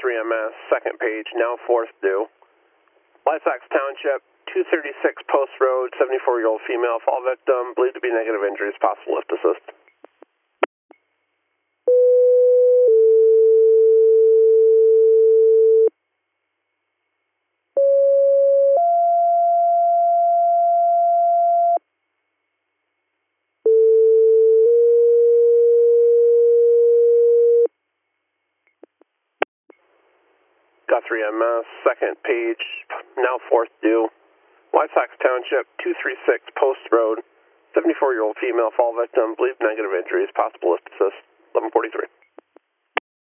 3MS, second page, now fourth due. Lysax Township, 236 Post Road, 74-year-old female, fall victim, believed to be negative injuries, possible lift assist. Got 3MS, second page, now fourth due. Lysax Township, 236 Post Road, 74-year-old female, fall victim, believed negative injuries, possible lift assist.